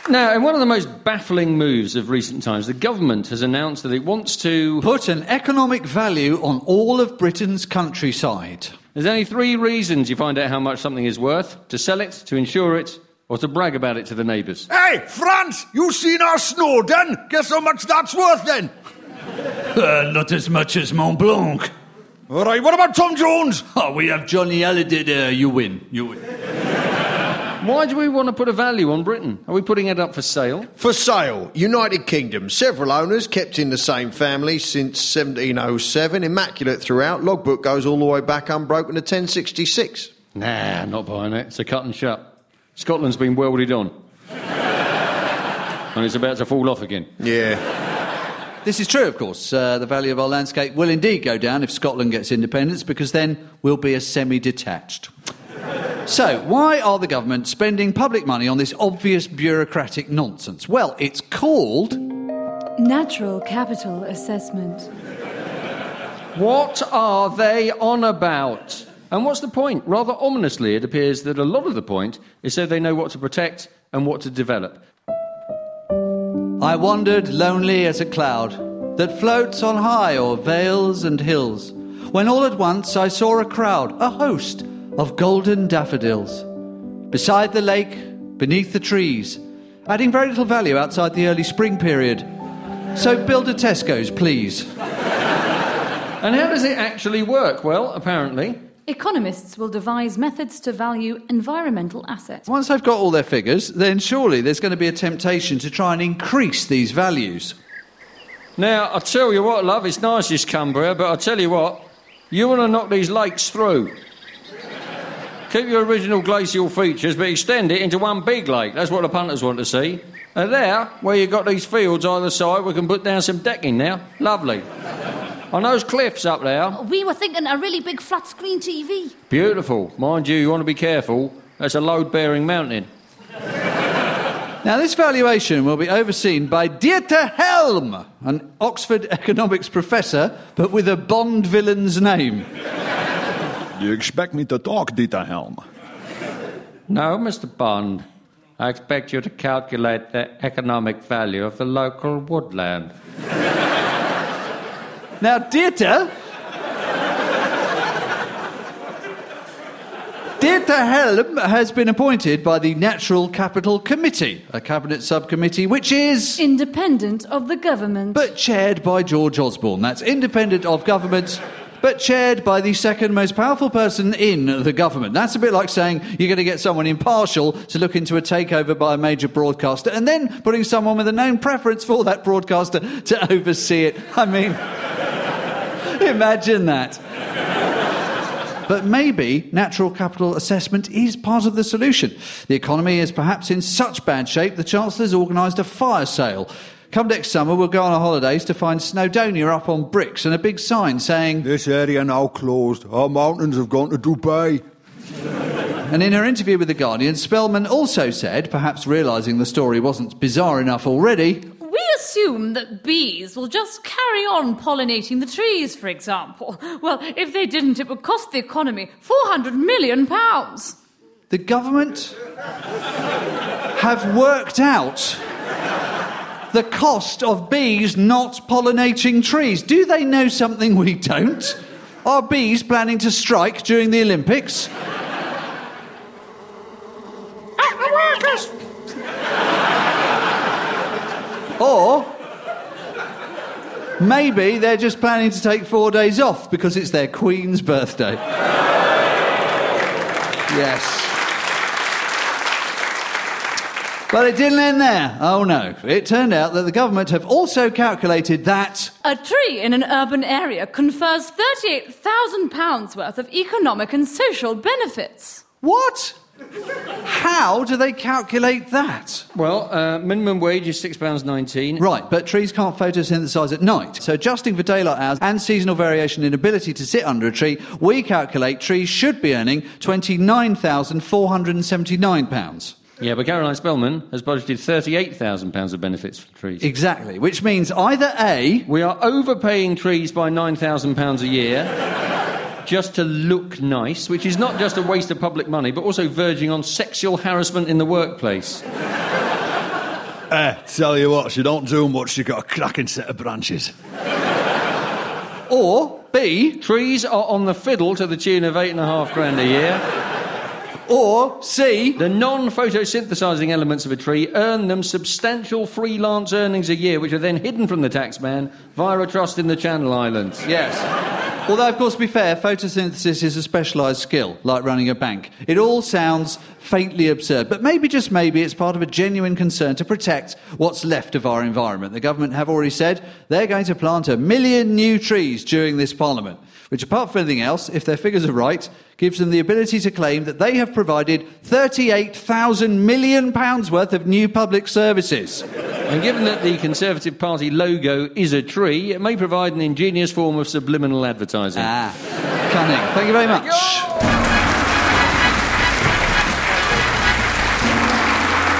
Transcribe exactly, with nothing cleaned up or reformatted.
Now, in one of the most baffling moves of recent times, the government has announced that it wants to put an economic value on all of Britain's countryside. There's only three reasons you find out how much something is worth: to sell it, to insure it, or to brag about it to the neighbours. Hey, France, you seen our Snowdon? Guess how much that's worth then? Uh, not as much as Mont Blanc. All right, what about Tom Jones? Oh, we have Johnny Hallyday. Uh, you win. You win. Why do we want to put a value on Britain? Are we putting it up for sale? For sale. United Kingdom. Several owners, kept in the same family since seventeen oh seven. Immaculate throughout. Logbook goes all the way back unbroken to ten sixty-six. Nah, not buying it. It's a cut and shut. Scotland's been welded on. And it's about to fall off again. Yeah. This is true, of course. Uh, the value of our landscape will indeed go down if Scotland gets independence, because then we'll be a semi-detached. So, why are the government spending public money on this obvious bureaucratic nonsense? Well, it's called Natural Capital Assessment. What are they on about? And what's the point? Rather ominously, it appears that a lot of the point is so they know what to protect and what to develop. I wandered lonely as a cloud that floats on high o'er vales and hills, when all at once I saw a crowd, a host of golden daffodils, beside the lake, beneath the trees, adding very little value outside the early spring period. So build a Tesco's, please. And how does it actually work? Well, apparently Economists will devise methods to value environmental assets. Once they've got all their figures, then surely there's going to be a temptation to try and increase these values. Now, I'll tell you what, love, it's nice this Cumbria, but I'll tell you what, you want to knock these lakes through. Keep your original glacial features, but extend it into one big lake. That's what the punters want to see. And there, where you've got these fields either side, we can put down some decking now. Lovely. On those cliffs up there. We were thinking a really big flat-screen T V. Beautiful. Mind you, you want to be careful. That's a load-bearing mountain. Now, this valuation will be overseen by Dieter Helm, an Oxford economics professor, but with a Bond villain's name. You expect me to talk, Dieter Helm? No, Mister Bond. I expect you to calculate the economic value of the local woodland. Now, Dieter... Dieter Helm has been appointed by the Natural Capital Committee, a cabinet subcommittee which is... independent of the government. But chaired by George Osborne. That's independent of government, but chaired by the second most powerful person in the government. That's a bit like saying you're going to get someone impartial to look into a takeover by a major broadcaster and then putting someone with a known preference for that broadcaster to oversee it. I mean, imagine that. But maybe natural capital assessment is part of the solution. The economy is perhaps in such bad shape the Chancellor's organised a fire sale. Come next summer, we'll go on our holidays to find Snowdonia up on bricks and a big sign saying, "This area now closed. Our mountains have gone to Dubai." And in her interview with The Guardian, Spellman also said, perhaps realising the story wasn't bizarre enough already, We assume that bees will just carry on pollinating the trees, for example. Well, if they didn't, it would cost the economy four hundred million pounds. The government have worked out the cost of bees not pollinating trees. Do they know something we don't? Are bees planning to strike during the Olympics? At the workers! Or maybe they're just planning to take four days off because it's their Queen's birthday. Yes. But it didn't end there. Oh, no. It turned out that the government have also calculated that... A tree in an urban area confers thirty-eight thousand pounds worth of economic and social benefits. What? How do they calculate that? Well, uh, minimum wage is six pounds nineteen. Right, but trees can't photosynthesise at night. So adjusting for daylight hours and seasonal variation in ability to sit under a tree, we calculate trees should be earning twenty-nine thousand four hundred seventy-nine pounds. Yeah, but Caroline Spellman has budgeted thirty-eight thousand pounds of benefits for trees. Exactly, which means either A... We are overpaying trees by nine thousand pounds a year just to look nice, which is not just a waste of public money, but also verging on sexual harassment in the workplace. Eh, tell you what, she don't do much. She got a cracking set of branches. Or B, Trees are on the fiddle to the tune of eight and a half grand a year. or C, The non-photosynthesising elements of a tree earn them substantial freelance earnings a year, which are then hidden from the taxman via a trust in the Channel Islands. yes. Although, of course, to be fair, photosynthesis is a specialised skill, like running a bank. It all sounds faintly absurd, but maybe, just maybe, it's part of a genuine concern to protect what's left of our environment. The government have already said they're going to plant a million new trees during this Parliament, which, apart from anything else, if their figures are right, gives them the ability to claim that they have provided thirty-eight thousand million pounds worth of new public services. And given that the Conservative Party logo is a tree, it may provide an ingenious form of subliminal advertising. Ah, cunning. Thank you very much.